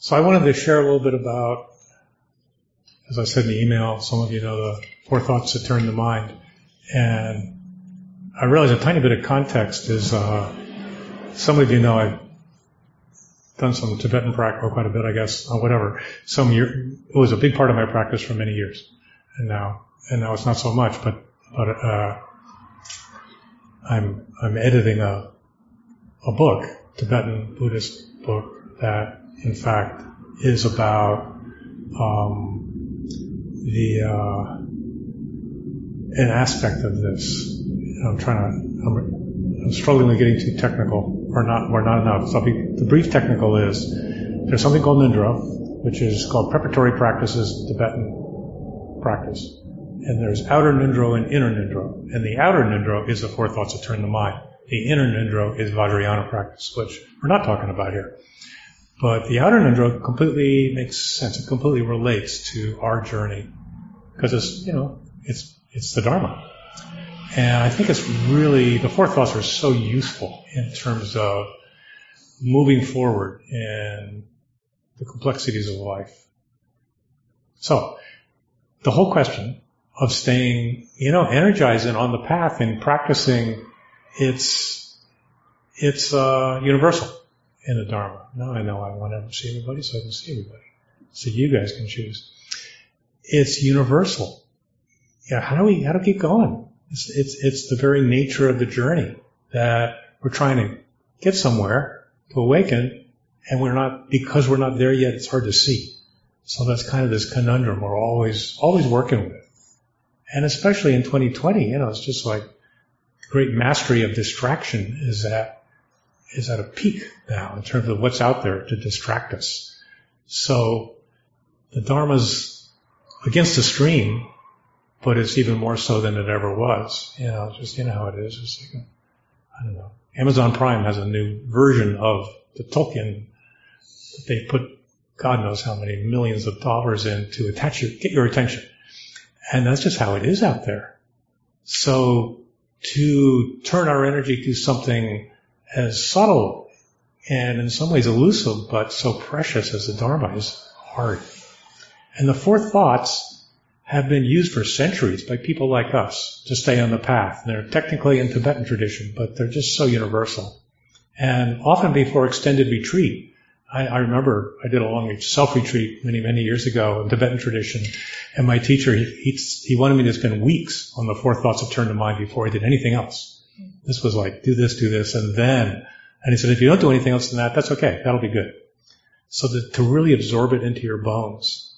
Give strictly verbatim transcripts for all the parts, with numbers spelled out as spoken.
So I wanted to share a little bit about, as I said in the email, some of you know the four thoughts that turn the mind. And I realize a tiny bit of context is, uh, some of you know I've done some Tibetan practice, or quite a bit, I guess, or whatever. Some year, it was a big part of my practice for many years. And now, and now it's not so much, but, but, uh, I'm, I'm editing a, a book, Tibetan Buddhist book, that in fact is about, um, the, uh, an aspect of this. I'm trying to, I'm, I'm struggling with getting too technical, or not, or not enough. So I'll be, the brief technical is, there's something called Nindra, which is called preparatory practices, Tibetan practice. And there's outer Nindra and inner Nindra. And the outer Nindra is the four thoughts that turn the mind. The inner Nindra is Vajrayana practice, which we're not talking about here. But the outer Nindra completely makes sense. It completely relates to our journey. Because it's, you know, it's, it's the Dharma. And I think it's really, the four thoughts are so useful in terms of moving forward in the complexities of life. So, the whole question of staying, you know, energized and on the path and practicing, it's, it's, uh, universal in the Dharma. Now I know I want to see everybody, so I can see everybody. So you guys can choose. It's universal. Yeah, how do we, how do we keep going? It's, it's, it's the very nature of the journey that we're trying to get somewhere to awaken, and we're not, because we're not there yet, it's hard to see. So that's kind of this conundrum we're always, always working with. And especially in twenty twenty, you know, it's just like great mastery of distraction is at, is at a peak now in terms of what's out there to distract us. So the Dharma's against the stream, but it's even more so than it ever was. You know, just, you know how it is. It's like, a, I don't know. Amazon Prime has a new version of the Tolkien that they put God knows how many millions of dollars in to attach your, get your attention. And that's just how it is out there. So to turn our energy to something as subtle and in some ways elusive, but so precious as the Dharma is hard. And the four thoughts have been used for centuries by people like us to stay on the path. They're technically in Tibetan tradition, but they're just so universal. And often before extended retreat, I, I remember I did a long self-retreat many, many years ago in Tibetan tradition, and my teacher, he, he, he wanted me to spend weeks on the four thoughts that turn to mind before I did anything else. This was like, do this, do this, and then, and he said, if you don't do anything else than that, that's okay, that'll be good. So that to really absorb it into your bones.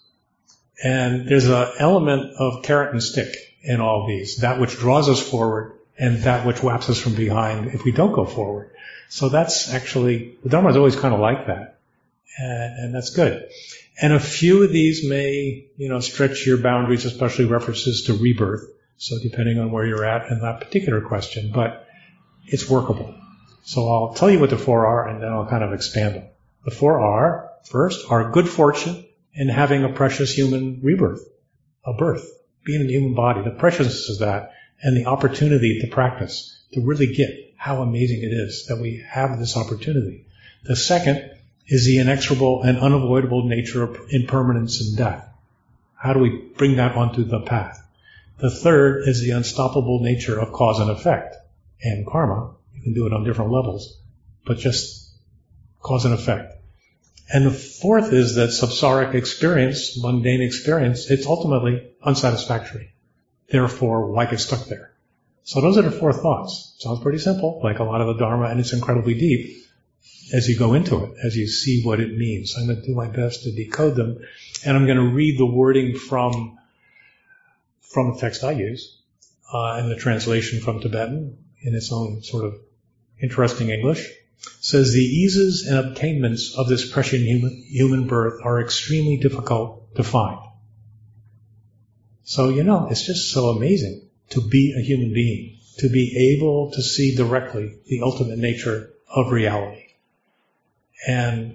And there's an element of carrot and stick in all these, that which draws us forward and that which whaps us from behind if we don't go forward. So that's actually, the Dharma is always kind of like that. And, and that's good. And a few of these may, you know, stretch your boundaries, especially references to rebirth. So depending on where you're at in that particular question, but it's workable. So I'll tell you what the four are and then I'll kind of expand them. The four are, first, our good fortune in having a precious human rebirth, a birth, being in the human body, the preciousness of that, and the opportunity to practice, to really get how amazing it is that we have this opportunity. The second is the inexorable and unavoidable nature of impermanence and death. How do we bring that onto the path? The third is the unstoppable nature of cause and effect and karma. You can do it on different levels, but just cause and effect. And the fourth is that samsaric experience, mundane experience, it's ultimately unsatisfactory. Therefore, why get stuck there? So those are the four thoughts. Sounds pretty simple, like a lot of the Dharma, and it's incredibly deep as you go into it, as you see what it means. I'm going to do my best to decode them, and I'm going to read the wording from from the text I use, uh, and the translation from Tibetan in its own sort of interesting English. It says, the eases and obtainments of this precious human, human birth are extremely difficult to find. So, you know, it's just so amazing to be a human being, to be able to see directly the ultimate nature of reality. And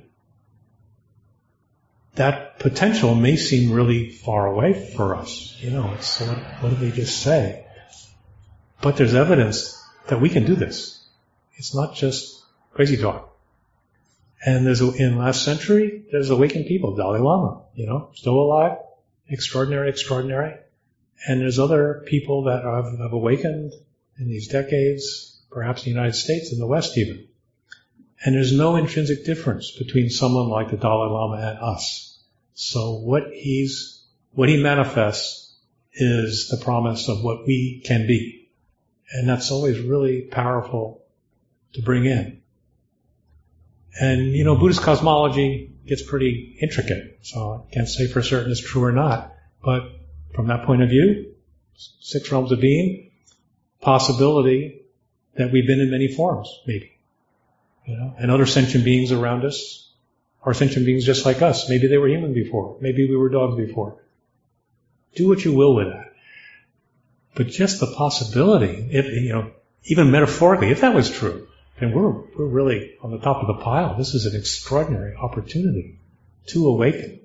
that potential may seem really far away for us. You know, it's, what, what did they just say? But there's evidence that we can do this. It's not just crazy talk. And there's a, in last century, there's awakened people, Dalai Lama, you know, still alive, extraordinary, extraordinary. And there's other people that have, have awakened in these decades, perhaps in the United States, in the West even. And there's no intrinsic difference between someone like the Dalai Lama and us. So what he's, what he manifests is the promise of what we can be. And that's always really powerful to bring in. And, you know, Buddhist cosmology gets pretty intricate, so I can't say for certain it's true or not. But from that point of view, six realms of being, possibility that we've been in many forms, maybe. You know, and other sentient beings around us are sentient beings just like us. Maybe they were human before. Maybe we were dogs before. Do what you will with that. But just the possibility, if, you know, even metaphorically, if that was true, then we're, we're really on the top of the pile. This is an extraordinary opportunity to awaken.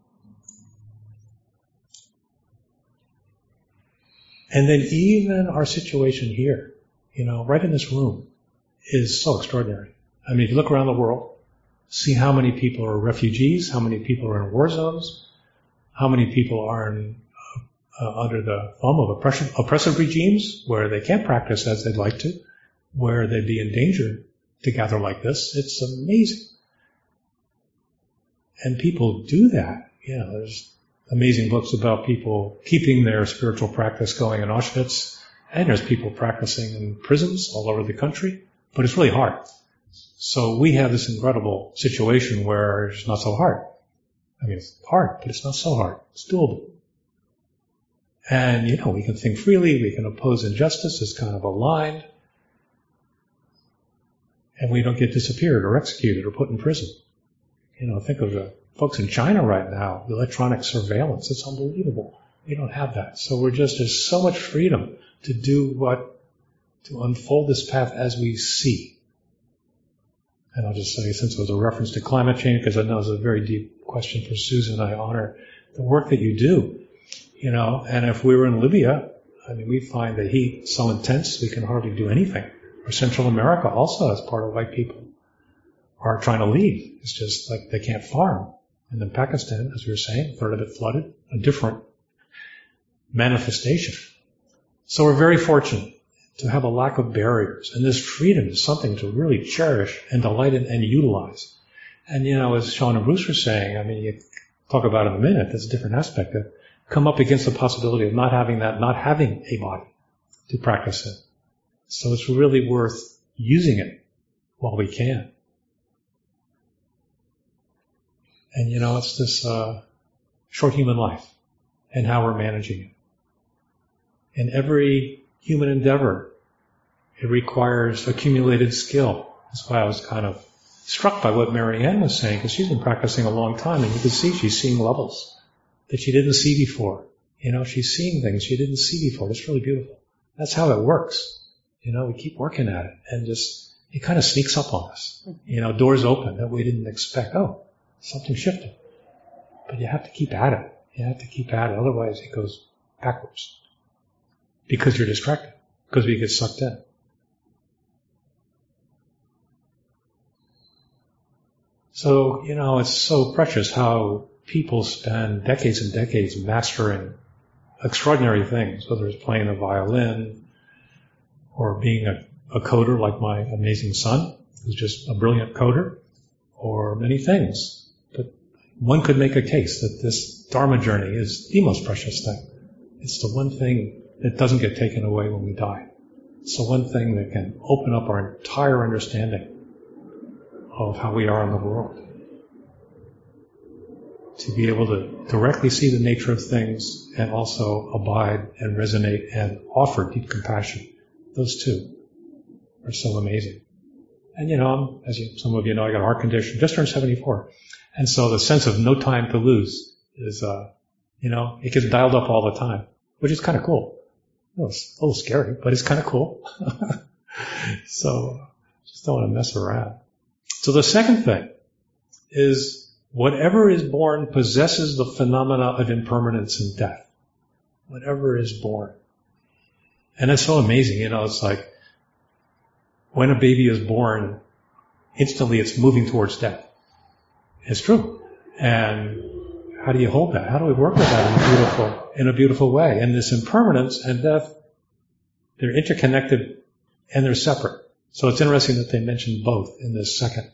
And then even our situation here, you know, right in this room, is so extraordinary. I mean, if you look around the world, see how many people are refugees, how many people are in war zones, how many people are in, uh, under the thumb of oppression, oppressive regimes where they can't practice as they'd like to, where they'd be in danger to gather like this. It's amazing. And people do that. You know, there's amazing books about people keeping their spiritual practice going in Auschwitz, and there's people practicing in prisons all over the country, but it's really hard. So we have this incredible situation where it's not so hard. I mean, it's hard, but it's not so hard. It's doable. And, you know, we can think freely, we can oppose injustice, it's kind of aligned, and we don't get disappeared or executed or put in prison. You know, think of the folks in China right now, the electronic surveillance, it's unbelievable. We don't have that. So we're just, there's so much freedom to do what, to unfold this path as we see. And I'll just say, since it was a reference to climate change, because I know it's a very deep question for Susan, I honor the work that you do. You know, and if we were in Libya, I mean, we find the heat so intense we can hardly do anything. Or Central America also, as part of white people, are trying to leave. It's just like they can't farm. And then Pakistan, as we were saying, a third of it flooded, a different manifestation. So we're very fortunate to have a lack of barriers. And this freedom is something to really cherish and delight in and utilize. And, you know, as Sean and Bruce were saying, I mean, you talk about it in a minute, that's a different aspect of it. Come up against the possibility of not having that, not having a body to practice it. So it's really worth using it while we can. And, you know, it's this uh, short human life and how we're managing it. In every human endeavor, it requires accumulated skill. That's why I was kind of struck by what Mary Ann was saying, because she's been practicing a long time, and you can see she's seeing levels that she didn't see before. You know, she's seeing things she didn't see before. It's really beautiful. That's how it works. You know, we keep working at it, and just, it kind of sneaks up on us. You know, doors open that we didn't expect. Oh, something shifted. But you have to keep at it. You have to keep at it. Otherwise it goes backwards. Because you're distracted. Because we get sucked in. So, you know, it's so precious how people spend decades and decades mastering extraordinary things, whether it's playing the violin or being a, a coder like my amazing son, who's just a brilliant coder, or many things. But one could make a case that this Dharma journey is the most precious thing. It's the one thing that doesn't get taken away when we die. It's the one thing that can open up our entire understanding of how we are in the world. To be able to directly see the nature of things and also abide and resonate and offer deep compassion. Those two are so amazing. And you know, as you, some of you know, I got a heart condition, just turned seventy-four. And so the sense of no time to lose is, uh, you know, it gets dialed up all the time, which is kind of cool. It's a little scary, but it's kind of cool. So, just don't want to mess around. So the second thing is whatever is born possesses the phenomena of impermanence and death. Whatever is born. And it's so amazing, you know, it's like when a baby is born, instantly it's moving towards death. It's true. And how do you hold that? How do we work with that in a beautiful, in a beautiful way? And this impermanence and death, they're interconnected and they're separate. So it's interesting that they mention both in this second,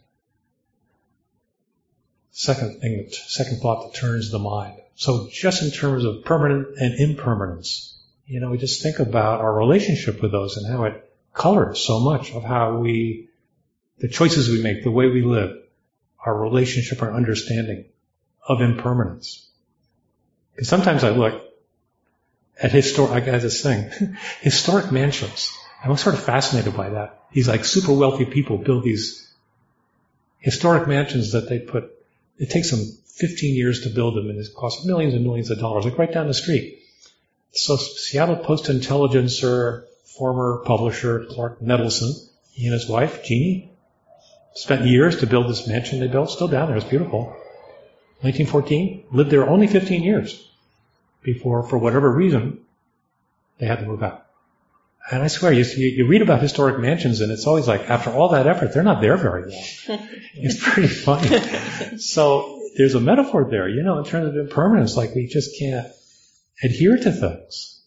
second thing, that, second thought that turns the mind. So just in terms of permanent and impermanence, you know, we just think about our relationship with those and how it colors so much of how we, the choices we make, the way we live, our relationship, our understanding of impermanence. Because sometimes I look at historic, I got this thing, historic mansions. I was sort of fascinated by that. These like super wealthy people build these historic mansions that they put, it takes them fifteen years to build them and it costs millions and millions of dollars, like right down the street. So Seattle Post-Intelligencer, former publisher Clark Nettleson, he and his wife, Jeannie, spent years to build this mansion they built, still down there, it's beautiful. nineteen fourteen, lived there only fifteen years before, for whatever reason, they had to move out. And I swear, you, you read about historic mansions and it's always like, after all that effort, they're not there very long. It's pretty funny. So there's a metaphor there, you know, in terms of impermanence, like we just can't adhere to things.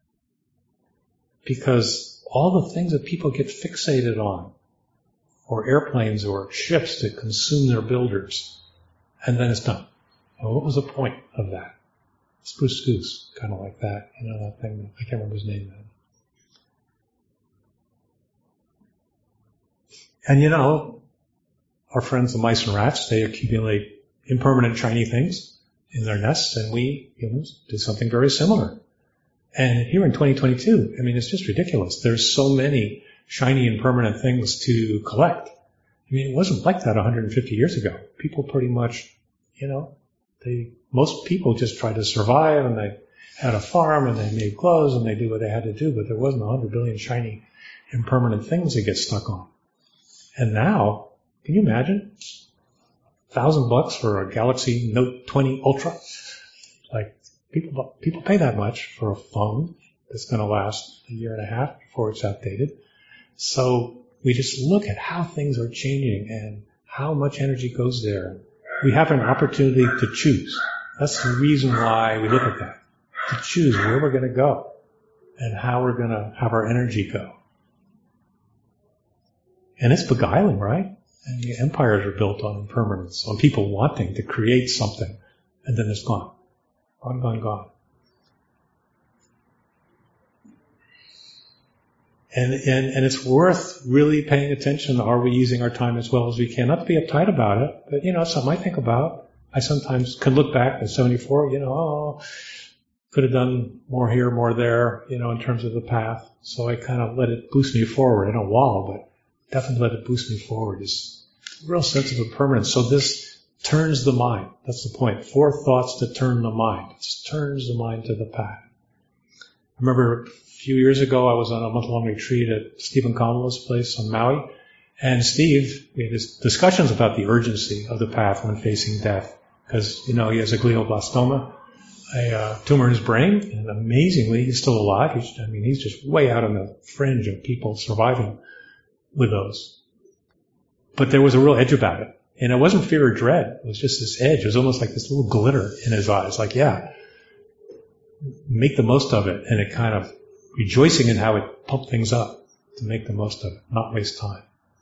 Because all the things that people get fixated on, or airplanes or ships that consume their builders, and then it's done. And what was the point of that? Spruce Goose, kind of like that, you know, that thing, I can't remember his name now. And you know, our friends the mice and rats, they accumulate impermanent shiny things in their nests, and we humans do something very similar. And here in twenty twenty-two, I mean, it's just ridiculous. There's so many shiny impermanent things to collect. I mean, it wasn't like that one hundred fifty years ago. People pretty much, you know, they, most people just tried to survive, and they had a farm, and they made clothes, and they did what they had to do, but there wasn't one hundred billion shiny impermanent things to get stuck on. And now, can you imagine? A thousand bucks for a Galaxy Note twenty Ultra? Like, people, people pay that much for a phone that's going to last a year and a half before it's outdated. So we just look at how things are changing and how much energy goes there. We have an opportunity to choose. That's the reason why we look at that. To choose where we're going to go and how we're going to have our energy go. And it's beguiling, right? And the empires are built on impermanence, on people wanting to create something, and then it's gone. Gone, gone, gone. And, and, and it's worth really paying attention. Are we using our time as well as we can? Not to be uptight about it, but, you know, something I think about. I sometimes can look back at seventy-four, you know, oh, could have done more here, more there, you know, in terms of the path. So I kind of let it boost me forward. I don't wallow, but definitely let it boost me forward. It's a real sense of impermanence. So this turns the mind. That's the point. Four thoughts to turn the mind. It turns the mind to the path. I remember a few years ago, I was on a month-long retreat at Stephen Kamala's place on Maui. And Steve, we had this discussions about the urgency of the path when facing death. Because, you know, he has a glioblastoma, a uh, tumor in his brain, and amazingly, he's still alive. He's, I mean, he's just way out on the fringe of people surviving with those. But there was a real edge about it. And it wasn't fear or dread. It was just this edge. It was almost like this little glitter in his eyes. Like, yeah, make the most of it. And it kind of rejoicing in how it pumped things up to make the most of it, not waste time.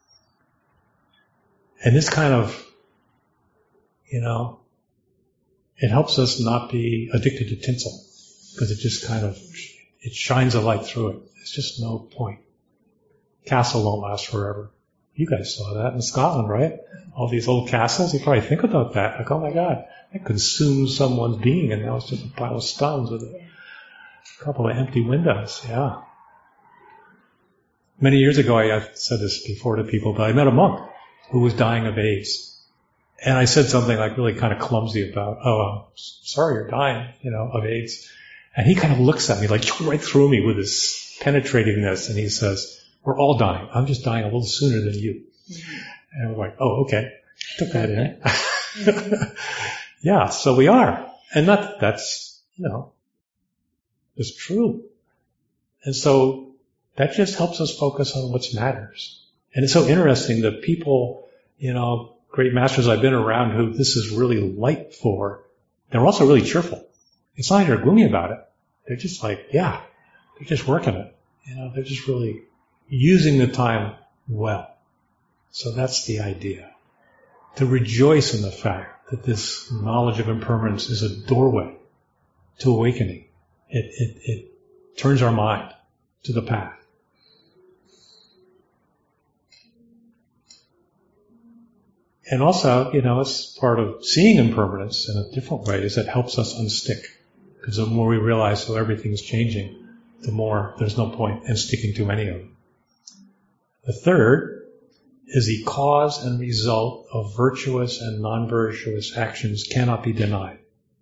And this kind of, you know, it helps us not be addicted to tinsel. Because it just kind of, it shines a light through it. There's just no point. Castle won't last forever. You guys saw that in Scotland, right? All these old castles, you probably think about that. Like, oh my God, that consumes someone's being, and now it's just a pile of stones with a couple of empty windows. Yeah. Many years ago, I said this before to people, but I met a monk who was dying of AIDS. And I said something like really kind of clumsy about, oh, I'm sorry you're dying, you know, of AIDS. And he kind of looks at me like right through me with his penetratingness, and he says, we're all dying. I'm just dying a little sooner than you. Mm-hmm. And I'm like, oh, okay. Took that in. Yeah, so we are. And that, that's, you know, it's true. And so that just helps us focus on what matters. And it's so interesting that people, you know, great masters I've been around who this is really light for, they're also really cheerful. It's not like they're gloomy about it. They're just like, yeah, they're just working it. You know, they're just really using the time well. So that's the idea. To rejoice in the fact that this knowledge of impermanence is a doorway to awakening. It, it, it turns our mind to the path. And also, you know, it's part of seeing impermanence in a different way is it helps us unstick. Because the more we realize how everything's changing, the more there's no point in sticking to any of them. The third is the cause and result of virtuous and non-virtuous actions cannot be denied.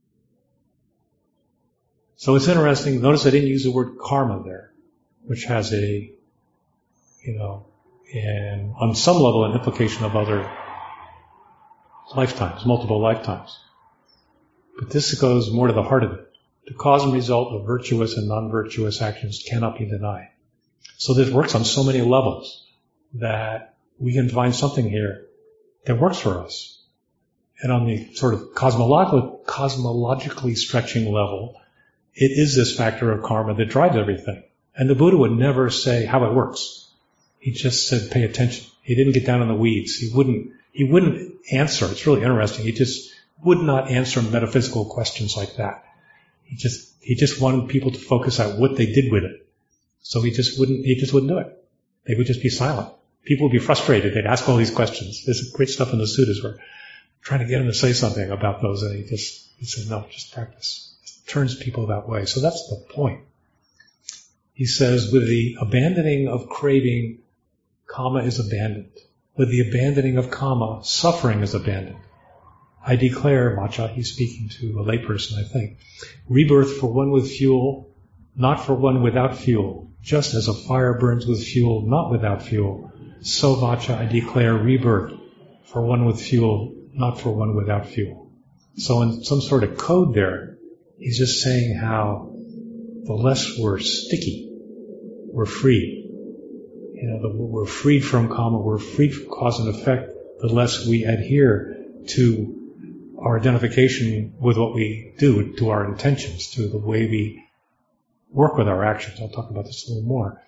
So it's interesting, notice I didn't use the word karma there, which has a, you know, and on some level an implication of other lifetimes, multiple lifetimes. But this goes more to the heart of it. The cause and result of virtuous and non-virtuous actions cannot be denied. So this works on so many levels that we can find something here that works for us. And on the sort of cosmological, cosmologically stretching level, it is this factor of karma that drives everything. And the Buddha would never say how it works. He just said pay attention. He didn't get down in the weeds. He wouldn't He wouldn't answer. It's really interesting. He just would not answer metaphysical questions like that. He just, he just wanted people to focus on what they did with it. So he just wouldn't, he just wouldn't do it. They would just be silent. People would be frustrated. They'd ask all these questions. There's great stuff in the suttas where trying to get him to say something about those, and he just, he said, no, just practice. It turns people that way. So that's the point. He says, with the abandoning of craving, kama is abandoned. With the abandoning of kama, suffering is abandoned. I declare, Macha, he's speaking to a layperson, I think, rebirth for one with fuel, not for one without fuel. Just as a fire burns with fuel, not without fuel, so, Macha, I declare rebirth for one with fuel, not for one without fuel. So in some sort of code there, he's just saying how the less we're sticky, we're free. You know, the, we're freed from karma, we're freed from cause and effect, the less we adhere to our identification with what we do, to our intentions, to the way we work with our actions. I'll talk about this a little more.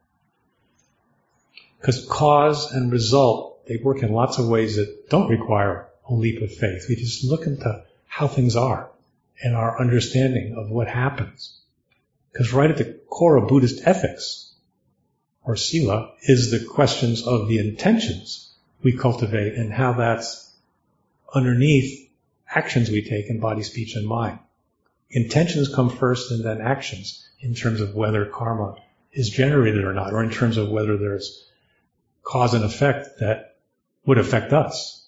Because cause and result, they work in lots of ways that don't require a leap of faith. We just look into how things are and our understanding of what happens. Because right at the core of Buddhist ethics, or sila, is the questions of the intentions we cultivate and how that's underneath actions we take in body, speech, and mind. Intentions come first and then actions in terms of whether karma is generated or not, or in terms of whether there's cause and effect that would affect us.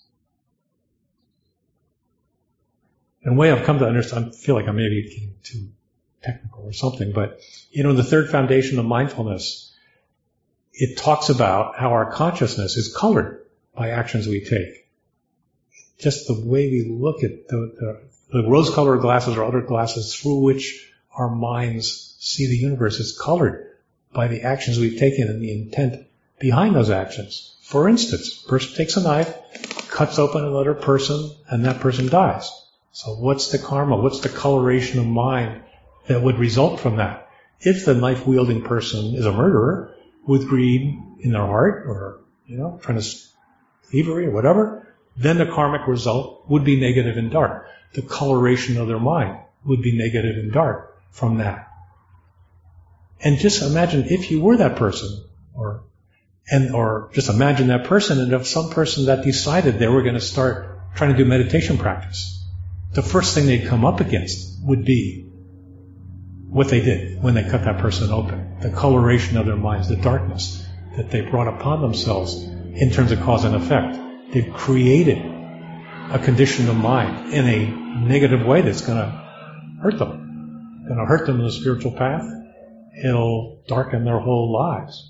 And the way I've come to understand, I feel like I may be getting too technical or something, but, you know, the third foundation of mindfulness, it talks about how our consciousness is colored by actions we take. Just the way we look at the, the, the rose-colored glasses or other glasses through which our minds see the universe is colored by the actions we've taken and the intent behind those actions. For instance, a person takes a knife, cuts open another person, and that person dies. So what's the karma? What's the coloration of mind that would result from that? If the knife-wielding person is a murderer, with greed in their heart, or, you know, trying to thievery or whatever, then the karmic result would be negative and dark. The coloration of their mind would be negative and dark from that. And just imagine if you were that person, or, and, or just imagine that person, and if some person that decided they were going to start trying to do meditation practice, the first thing they'd come up against would be what they did when they cut that person open. The coloration of their minds, the darkness that they brought upon themselves in terms of cause and effect. They've created a condition of mind in a negative way that's going to hurt them. Going to hurt them in the spiritual path. It'll darken their whole lives.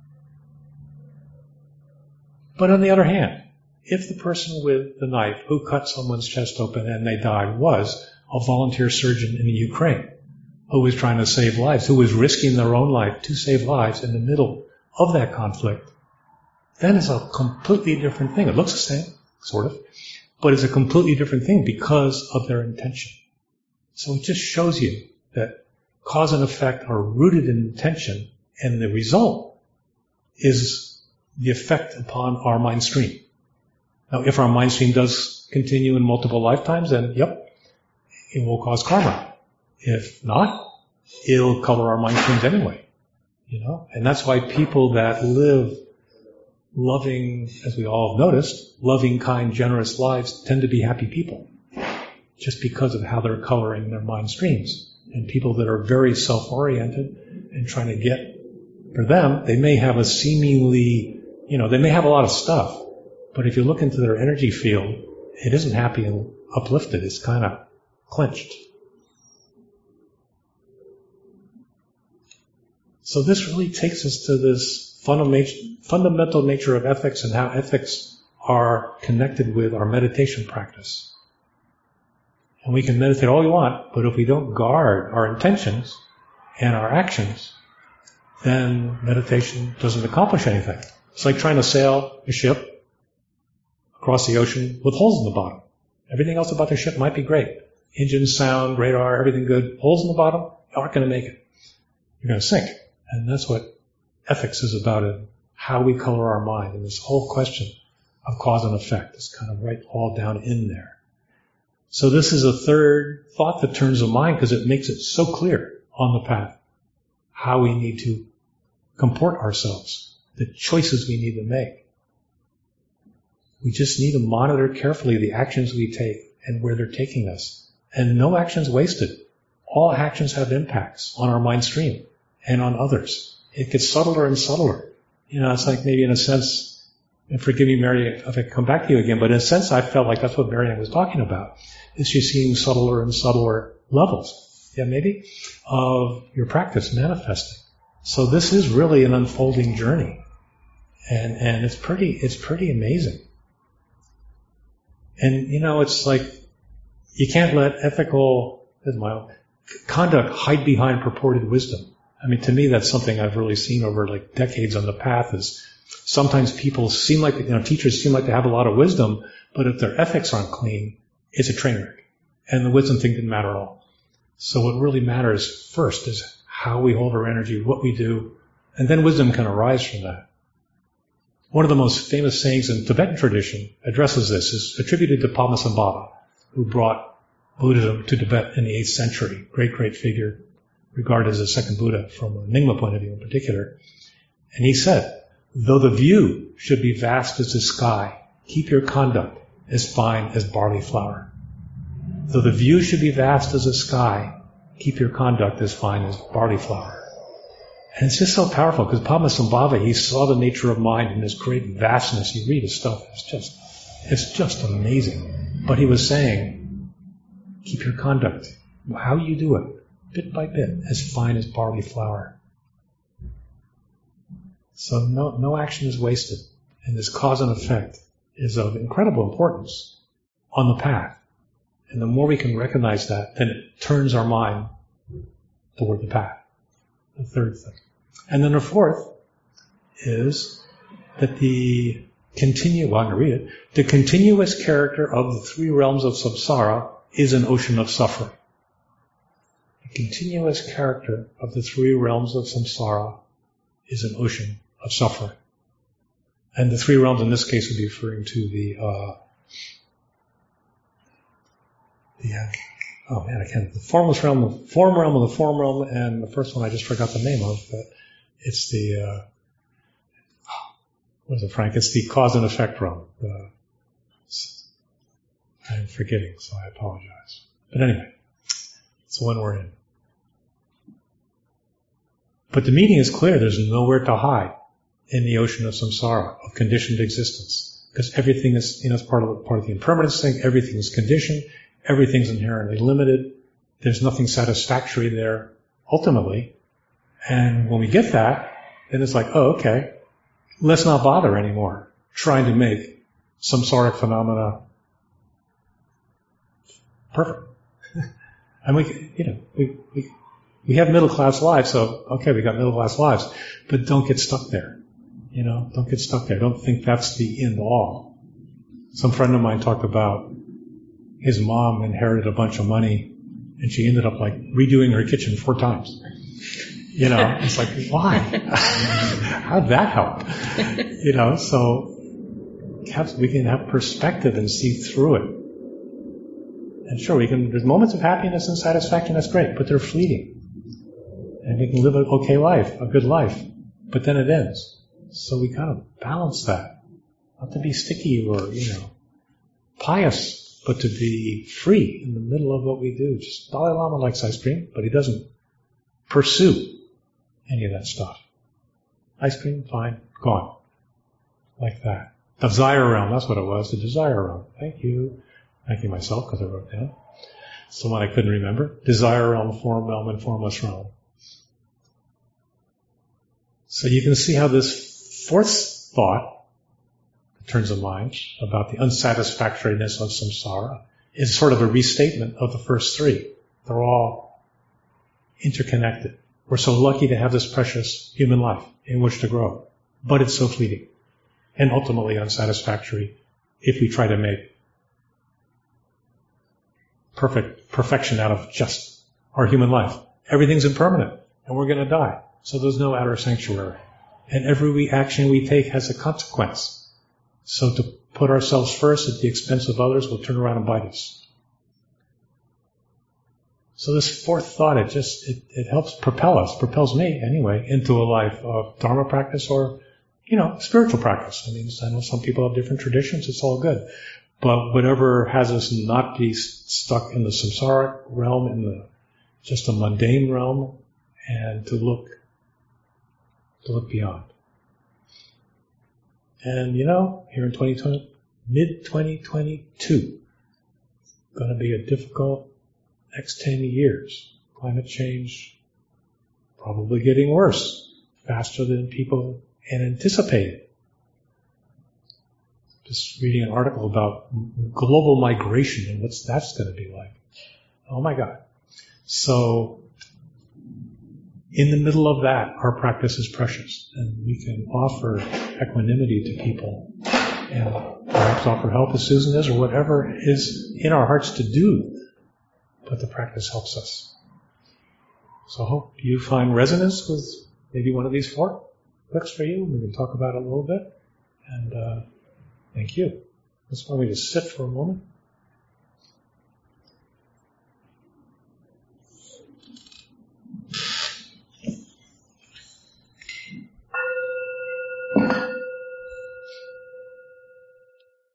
But on the other hand, if the person with the knife who cut someone's chest open and they died was a volunteer surgeon in the Ukraine, who was trying to save lives, who was risking their own life to save lives in the middle of that conflict, then it's a completely different thing. It looks the same, sort of. But it's a completely different thing because of their intention. So it just shows you that cause and effect are rooted in intention, and the result is the effect upon our mind stream. Now, if our mind stream does continue in multiple lifetimes, then yep, it will cause karma. If not, it'll color our mind streams anyway. You know, and that's why people that live loving, as we all have noticed, loving, kind, generous lives tend to be happy people, just because of how they're coloring their mind streams. And people that are very self-oriented and trying to get, for them, they may have a seemingly, you know, they may have a lot of stuff, but if you look into their energy field, it isn't happy and uplifted. It's kind of clenched. So this really takes us to this fundamental nature of ethics and how ethics are connected with our meditation practice. And we can meditate all we want, but if we don't guard our intentions and our actions, then meditation doesn't accomplish anything. It's like trying to sail a ship across the ocean with holes in the bottom. Everything else about the ship might be great. Engine, sound, radar, everything good. Holes in the bottom, you aren't going to make it. You're going to sink. And that's what ethics is about, and how we color our mind. And this whole question of cause and effect is kind of right all down in there. So this is a third thought that turns the mind because it makes it so clear on the path how we need to comport ourselves, the choices we need to make. We just need to monitor carefully the actions we take and where they're taking us. And no action's wasted. All actions have impacts on our mind stream and on others. It gets subtler and subtler. You know, it's like maybe in a sense, and forgive me, Mary, if I come back to you again, but in a sense I felt like that's what Marianne was talking about, is she's seeing subtler and subtler levels, yeah, maybe, of your practice manifesting. So this is really an unfolding journey. And, and it's pretty, it's pretty amazing. And, you know, it's like, you can't let ethical, as my own, conduct hide behind purported wisdom. I mean, to me, that's something I've really seen over like decades on the path is sometimes people seem like, you know, teachers seem like they have a lot of wisdom, but if their ethics aren't clean, it's a train wreck. And the wisdom thing didn't matter at all. So what really matters first is how we hold our energy, what we do, and then wisdom can arise from that. One of the most famous sayings in Tibetan tradition addresses this, is attributed to Padmasambhava, who brought Buddhism to Tibet in the eighth century. Great, great figure, regarded as the second Buddha from a Nyingma point of view in particular. And he said, though the view should be vast as the sky, keep your conduct as fine as barley flour. Though the view should be vast as the sky, keep your conduct as fine as barley flour. And it's just so powerful because Padmasambhava, he saw the nature of mind in this great vastness. You read his stuff, it's just, it's just amazing. But he was saying, keep your conduct, how you do it, bit by bit, as fine as barley flour. So no, no action is wasted. And this cause and effect is of incredible importance on the path. And the more we can recognize that, then it turns our mind toward the path. The third thing. And then the fourth is that the continue, well, I'm going to read it, the continuous character of the three realms of samsara is an ocean of suffering. The continuous character of the three realms of samsara is an ocean of suffering. And the three realms in this case would be referring to the, uh, the, uh, oh man, I can't, the formless realm, the form realm of the form realm, and the first one I just forgot the name of, but it's the, uh, what is it, Frank? It's the cause and effect realm. Uh, I'm forgetting, so I apologize. But anyway, it's the one we're in. But the meaning is clear. There's nowhere to hide in the ocean of samsara, of conditioned existence. Because everything is, you know, it's part of the, part of the impermanence thing. Everything is conditioned. Everything's inherently limited. There's nothing satisfactory there, ultimately. And when we get that, then it's like, oh, okay, let's not bother anymore trying to make samsaric phenomena perfect. And we, you know, we, we, we have middle class lives, so okay, we got middle class lives, but don't get stuck there. You know, don't get stuck there. Don't think that's the end all. Some friend of mine talked about his mom inherited a bunch of money and she ended up like redoing her kitchen four times. You know, it's like, why? How'd that help? You know, so we can have perspective and see through it. And sure, we can, there's moments of happiness and satisfaction, that's great, but they're fleeting. And we can live an okay life, a good life, but then it ends. So we kind of balance that. Not to be sticky or, you know, pious, but to be free in the middle of what we do. Just Dalai Lama likes ice cream, but he doesn't pursue any of that stuff. Ice cream, fine, gone. Like that. Desire realm, that's what it was, the desire realm. Thank you. Thank you myself, because I wrote it down. Someone I couldn't remember. Desire realm, form realm, and formless realm. So you can see how this fourth thought, in terms of mind, about the unsatisfactoriness of samsara, is sort of a restatement of the first three. They're all interconnected. We're so lucky to have this precious human life in which to grow. But it's so fleeting. And ultimately unsatisfactory if we try to make perfect perfection out of just our human life. Everything's impermanent, and we're going to die. So there's no outer sanctuary. And every action we take has a consequence. So to put ourselves first at the expense of others will turn around and bite us. So this fourth thought, it just, it, it helps propel us, propels me anyway, into a life of Dharma practice or, you know, spiritual practice. I mean, I know some people have different traditions, it's all good. But whatever has us not be stuck in the samsaric realm, in the just a mundane realm, and to look, to look beyond. And you know, here in twenty twenty, mid twenty twenty-two, going to be a difficult next ten years. Climate change probably getting worse, faster than people had anticipated. Just reading an article about global migration and what's that's going to be like. Oh my God. So, in the middle of that, our practice is precious, and we can offer equanimity to people, and perhaps offer help as Susan is, or whatever is in our hearts to do, but the practice helps us. So I hope you find resonance with maybe one of these four clicks for you. We can talk about it a little bit, and uh, thank you. Let's probably just sit for a moment.